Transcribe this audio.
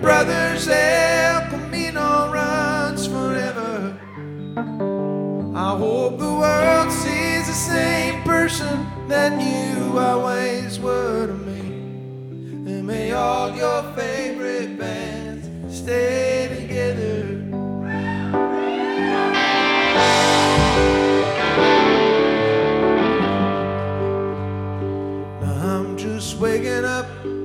brothers El Camino runs forever. I hope the world sees the same person that you always were to me. And may all your favorite bands stay together. Now I'm just waking up